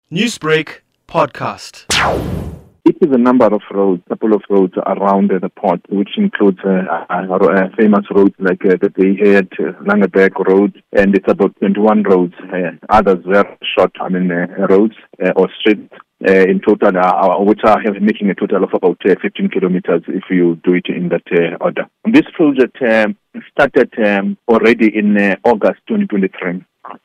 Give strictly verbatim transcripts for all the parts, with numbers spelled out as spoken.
Newsbreak podcast. It is a number of roads, a couple of roads around uh, the port, which includes uh, uh, uh, famous roads like uh, the Bayhead, uh, Langeberg Road, and it's about twenty-one roads. Uh, others very short, I mean, uh, roads uh, or streets uh, in total, uh, which are making a total of about uh, fifteen kilometers if you do it in that uh, order. This project um, started um, already in uh, August twenty twenty-three.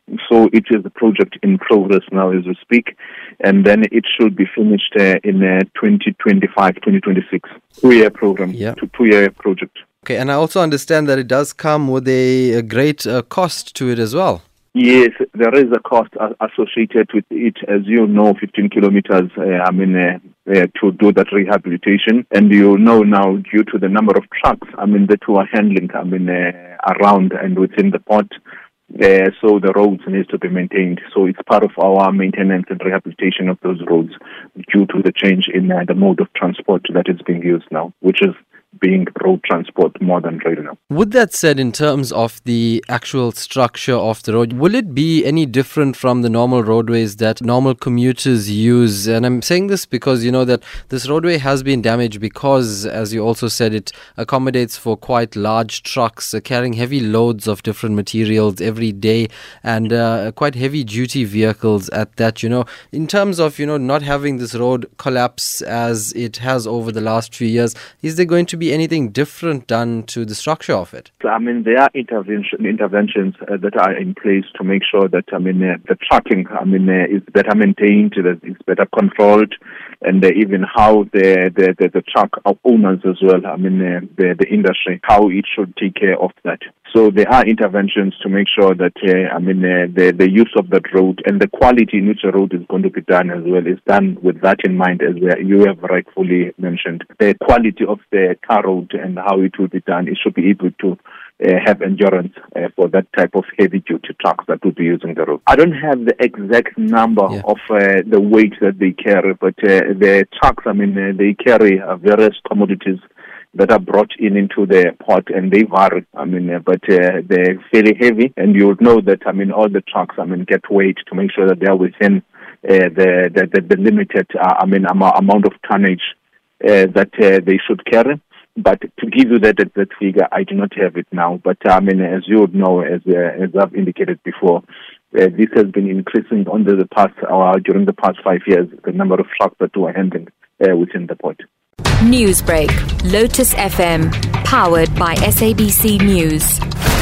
So it is a project in progress now as we speak, and then it should be finished uh, in uh, twenty twenty-five, twenty twenty-six. Two-year program, Yeah. to two-year project. Okay, and I also understand that it does come with a, a great uh, cost to it as well. Yes, there is a cost a- associated with it. As you know, fifteen kilometers, uh, I mean, uh, uh, to do that rehabilitation. And you know now, due to the number of trucks, I mean, that we are handling, I mean, uh, around and within the port, Uh, so the roads need to be maintained. So it's part of our maintenance and rehabilitation of those roads due to the change in uh, the mode of transport that is being used now, which is being road transport more than rail now. With that said, in terms of the actual structure of the road, will it be any different from the normal roadways that normal commuters use? And I'm saying this because you know that this roadway has been damaged because, as you also said, it accommodates for quite large trucks uh, carrying heavy loads of different materials every day and uh, quite heavy duty vehicles at that, you know. In terms of, you know, not having this road collapse as it has over the last few years, is there going to be anything different done to the structure of it? I mean, there are intervention, interventions uh, that are in place to make sure that, I mean, uh, the trucking, I mean, uh, is better maintained, that it's better controlled, and uh, even how the, the, the, the truck owners as well, I mean, uh, the, the industry, how it should take care of that. So there are interventions to make sure that, uh, I mean, uh, the, the use of that road and the quality in which the road is going to be done as well is done with that in mind, as uh, you have rightfully mentioned. The quality of the car road and how it will be done, it should be able to uh, have endurance uh, for that type of heavy-duty trucks that will be using the road. I don't have the exact number Yeah. of uh, the weight that they carry, but uh, the trucks, I mean, uh, they carry uh, various commodities that are brought in into the port, and they vary. I mean, uh, but uh, they're fairly heavy, and you would know that, I mean, all the trucks, I mean, get weight to make sure that they are within uh, the, the, the the limited, uh, I mean, am- amount of tonnage uh, that uh, they should carry. But to give you that exact figure, I do not have it now. But I mean, as you would know, as uh, as I've indicated before, uh, this has been increasing under the past uh, during the past five years. The number of trucks that we are handling uh, within the port. Newsbreak, Lotus F M, powered by S A B C News.